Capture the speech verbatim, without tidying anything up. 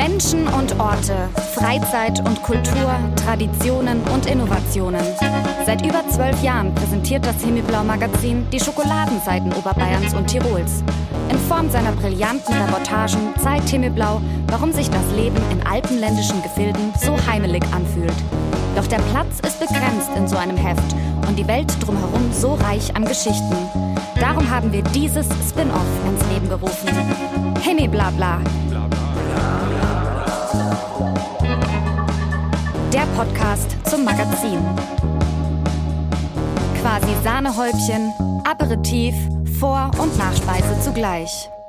Menschen und Orte, Freizeit und Kultur, Traditionen und Innovationen. Seit über zwölf Jahren präsentiert das Himmelblau-Magazin die Schokoladenseiten Oberbayerns und Tirols. In Form seiner brillanten Reportagen zeigt Himmelblau, warum sich das Leben in alpenländischen Gefilden so heimelig anfühlt. Doch der Platz ist begrenzt in so einem Heft und die Welt drumherum so reich an Geschichten. Darum haben wir dieses Spin-off ins Leben gerufen. Himmelblabla. Der Podcast zum Magazin. Quasi Sahnehäubchen, Aperitif, Vor- und Nachspeise zugleich.